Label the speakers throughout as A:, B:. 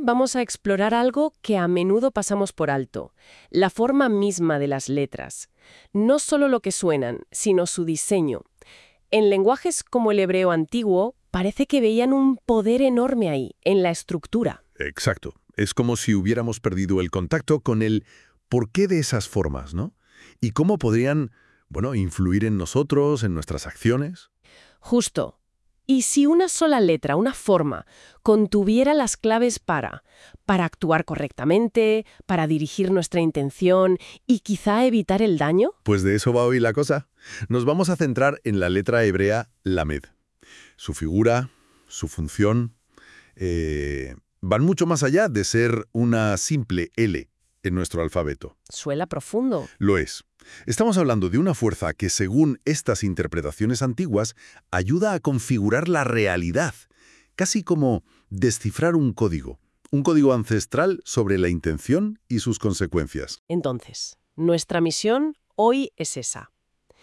A: vamos a explorar algo que a menudo pasamos por alto, la forma misma de las letras. No solo lo que suenan, sino su diseño. En lenguajes como el hebreo antiguo, parece que veían un poder enorme ahí, en la estructura.
B: Exacto. Es como si hubiéramos perdido el contacto con el porqué de esas formas, ¿no? Y cómo podrían, influir en nosotros, en nuestras acciones.
A: Justo. Y si una sola letra, una forma, contuviera las claves para actuar correctamente, para dirigir nuestra intención y quizá evitar el daño?
B: Pues de eso va hoy la cosa. Nos vamos a centrar en la letra hebrea Lamed. Su figura, su función, van mucho más allá de ser una simple L en nuestro alfabeto.
A: Suena profundo.
B: Lo es. Estamos hablando de una fuerza que, según estas interpretaciones antiguas, ayuda a configurar la realidad, casi como descifrar un código ancestral sobre la intención y sus consecuencias.
A: Entonces, nuestra misión hoy es esa.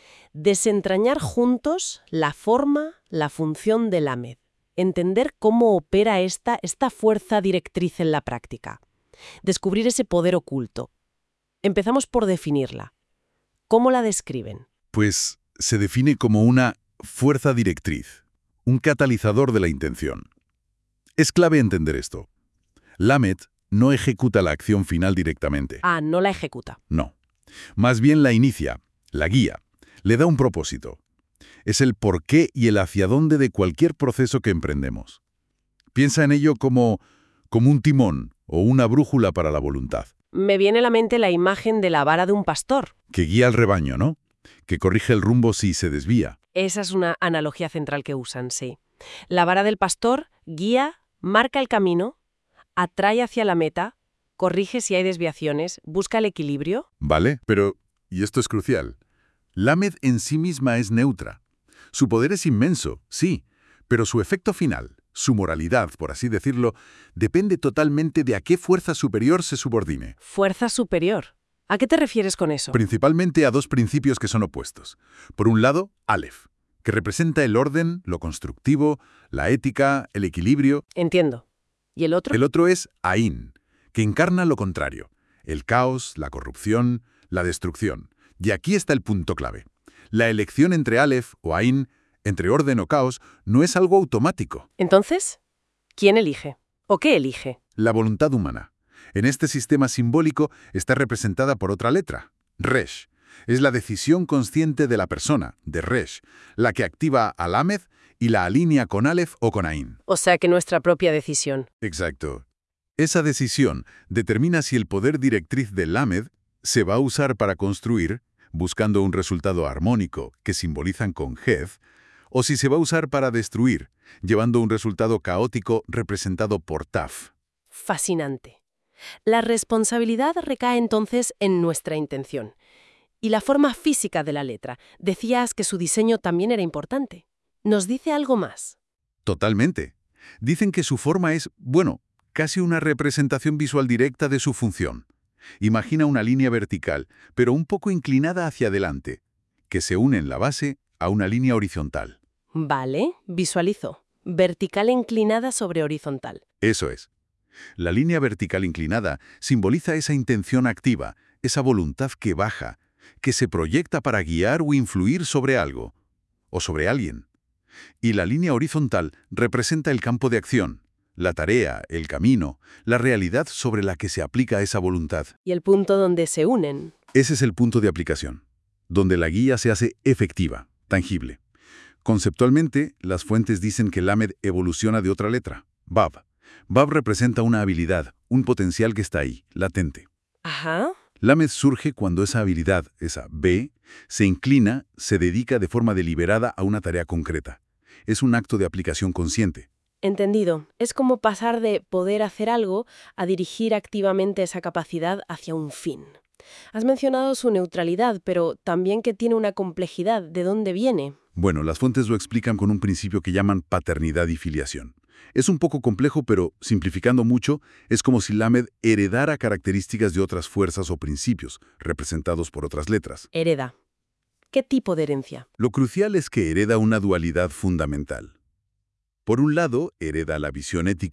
A: Desentrañar juntos la forma, la función del Lamed. Entender cómo opera esta fuerza directriz en la práctica. Descubrir ese poder oculto. Empezamos por definirla. ¿Cómo la describen?
B: Pues se define como una fuerza directriz, un catalizador de la intención. Es clave entender esto. Lamed no ejecuta la acción final directamente.
A: Ah, no la ejecuta.
B: No. Más bien la inicia, la guía, le da un propósito. Es el porqué y el hacia dónde de cualquier proceso que emprendemos. Piensa en ello como un timón o una brújula para la voluntad.
A: Me viene a la mente la imagen de la vara de un pastor.
B: Que guía al rebaño, ¿no? Que corrige el rumbo si se desvía.
A: Esa es una analogía central que usan, sí. La vara del pastor guía, marca el camino, atrae hacia la meta, corrige si hay desviaciones, busca el equilibrio.
B: Vale, pero, y esto es crucial, Lamed en sí misma es neutra. Su poder es inmenso, sí, pero su efecto final, su moralidad, por así decirlo, depende totalmente de a qué fuerza superior se subordine.
A: Fuerza superior. ¿A qué te refieres con eso?
B: Principalmente a dos principios que son opuestos. Por un lado, Aleph, que representa el orden, lo constructivo, la ética, el equilibrio.
A: Entiendo. ¿Y el otro?
B: El otro es Ain, que encarna lo contrario, el caos, la corrupción, la destrucción. Y aquí está el punto clave. La elección entre Aleph o Ain, entre orden o caos, no es algo automático.
A: Entonces, ¿quién elige? ¿O qué elige?
B: La voluntad humana. En este sistema simbólico está representada por otra letra, Resh. Es la decisión consciente de la persona, de Resh, la que activa a Lamed y la alinea con Aleph o con Ain.
A: O sea que nuestra propia decisión.
B: Exacto. Esa decisión determina si el poder directriz de Lamed se va a usar para construir, buscando un resultado armónico que simbolizan con Hed, o si se va a usar para destruir, llevando un resultado caótico representado por Taf.
A: Fascinante. La responsabilidad recae entonces en nuestra intención. Y la forma física de la letra. Decías que su diseño también era importante. ¿Nos dice algo más?
B: Totalmente. Dicen que su forma es, casi una representación visual directa de su función. Imagina una línea vertical, pero un poco inclinada hacia adelante, que se une en la base a una línea horizontal.
A: Vale, visualizo. Vertical inclinada sobre horizontal.
B: Eso es. La línea vertical inclinada simboliza esa intención activa, esa voluntad que baja, que se proyecta para guiar o influir sobre algo, o sobre alguien. Y la línea horizontal representa el campo de acción, la tarea, el camino, la realidad sobre la que se aplica esa voluntad.
A: Y el punto donde se unen.
B: Ese es el punto de aplicación, donde la guía se hace efectiva, tangible. Conceptualmente, las fuentes dicen que Lamed evoluciona de otra letra, Bab. Bab representa una habilidad, un potencial que está ahí, latente.
A: Ajá.
B: Lamed surge cuando esa habilidad, esa B, se inclina, se dedica de forma deliberada a una tarea concreta. Es un acto de aplicación consciente.
A: Entendido. Es como pasar de poder hacer algo a dirigir activamente esa capacidad hacia un fin. Has mencionado su neutralidad, pero también que tiene una complejidad. ¿De dónde viene?
B: Bueno, las fuentes lo explican con un principio que llaman paternidad y filiación. Es un poco complejo, pero, simplificando mucho, es como si Lamed heredara características de otras fuerzas o principios, representados por otras letras.
A: Hereda. ¿Qué tipo de herencia?
B: Lo crucial es que hereda una dualidad fundamental. Por un lado, hereda la visión ética,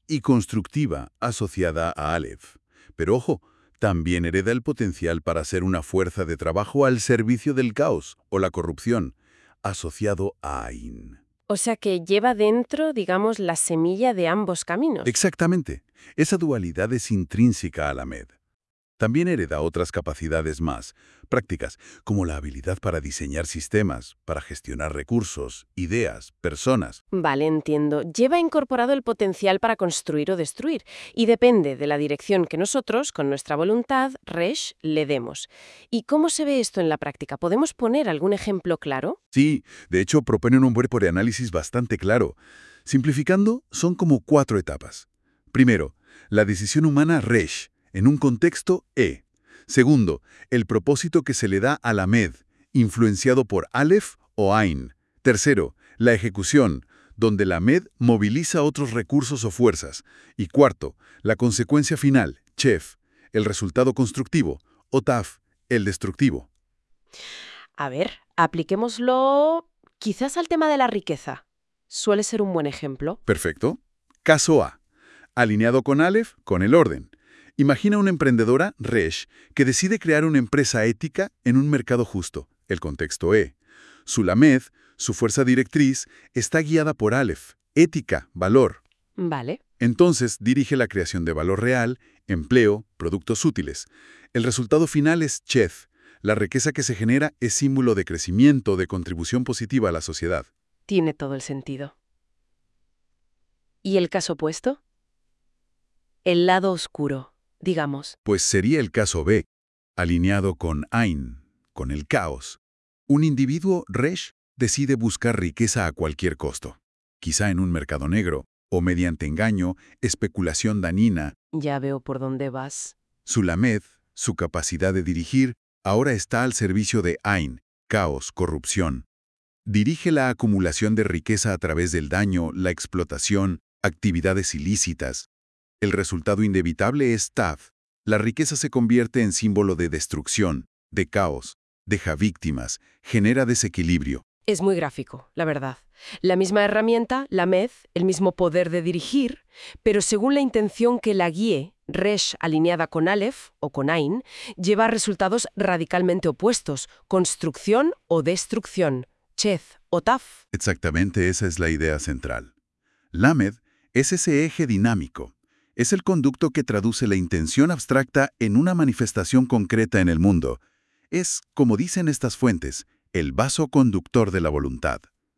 B: y constructiva asociada a Aleph. Pero ojo, también hereda el potencial para ser una fuerza de trabajo al servicio del caos o la corrupción, asociado a Ain.
A: O sea que lleva dentro, digamos, la semilla de ambos caminos.
B: Exactamente. Esa dualidad es intrínseca a la Med. También hereda otras capacidades más prácticas, como la habilidad para diseñar sistemas, para gestionar recursos, ideas, personas.
A: Vale, entiendo. Lleva incorporado el potencial para construir o destruir y depende de la dirección que nosotros, con nuestra voluntad, Resh, le demos. ¿Y cómo se ve esto en la práctica? ¿Podemos poner algún ejemplo claro?
B: Sí, de hecho proponen un cuerpo de análisis bastante claro. Simplificando, son como 4 etapas. Primero, la decisión humana Resh, en un contexto E. Segundo, el propósito que se le da a la Med, influenciado por Aleph o Ain. Tercero, la ejecución, donde la Med moviliza otros recursos o fuerzas. Y cuarto, la consecuencia final, Chef, el resultado constructivo, o Taf, el destructivo.
A: A ver, apliquémoslo quizás al tema de la riqueza. Suele ser un buen ejemplo.
B: Perfecto. Caso A. Alineado con Aleph, con el orden. Imagina una emprendedora, Resh, que decide crear una empresa ética en un mercado justo, el contexto E. Su Lamed, su fuerza directriz, está guiada por Aleph, ética, valor.
A: Vale.
B: Entonces dirige la creación de valor real, empleo, productos útiles. El resultado final es Chef. La riqueza que se genera es símbolo de crecimiento, de contribución positiva a la sociedad.
A: Tiene todo el sentido. ¿Y el caso opuesto? El lado oscuro, digamos.
B: Pues sería el caso B, alineado con Ain, con el caos. Un individuo, Resh, decide buscar riqueza a cualquier costo, quizá en un mercado negro, o mediante engaño, especulación dañina.
A: Ya veo por dónde vas.
B: Su Lamed, su capacidad de dirigir, ahora está al servicio de Ain, caos, corrupción. Dirige la acumulación de riqueza a través del daño, la explotación, actividades ilícitas. El resultado inevitable es Taf. La riqueza se convierte en símbolo de destrucción, de caos, deja víctimas, genera desequilibrio.
A: Es muy gráfico, la verdad. La misma herramienta, la Med, el mismo poder de dirigir, pero según la intención que la guíe, Resh alineada con Aleph o con Ain, lleva resultados radicalmente opuestos, construcción o destrucción, Cheth o Taf.
B: Exactamente esa es la idea central. Lamed es ese eje dinámico. Es el conducto que traduce la intención abstracta en una manifestación concreta en el mundo. Es, como dicen estas fuentes, el vaso conductor de la voluntad.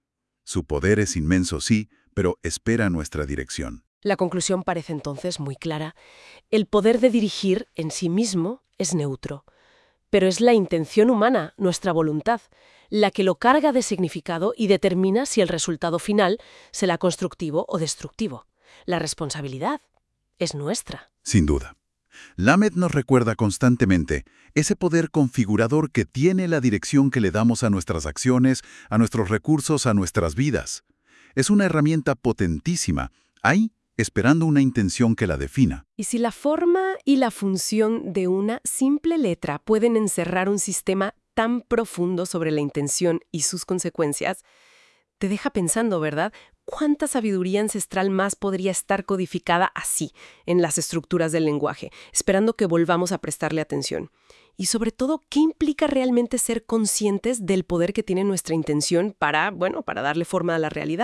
B: Su poder es inmenso, sí, pero espera nuestra dirección.
A: La conclusión parece entonces muy clara. El poder de dirigir en sí mismo es neutro, pero es la intención humana, nuestra voluntad, la que lo carga de significado y determina si el resultado final será constructivo o destructivo. La responsabilidad es nuestra.
B: Sin duda. Lamed nos recuerda constantemente ese poder configurador que tiene la dirección que le damos a nuestras acciones, a nuestros recursos, a nuestras vidas. Es una herramienta potentísima, ahí esperando una intención que la defina.
A: Y si la forma y la función de una simple letra pueden encerrar un sistema tan profundo sobre la intención y sus consecuencias, te deja pensando, ¿verdad? ¿Cuánta sabiduría ancestral más podría estar codificada así en las estructuras del lenguaje, esperando que volvamos a prestarle atención? Y sobre todo, ¿qué implica realmente ser conscientes del poder que tiene nuestra intención para darle forma a la realidad?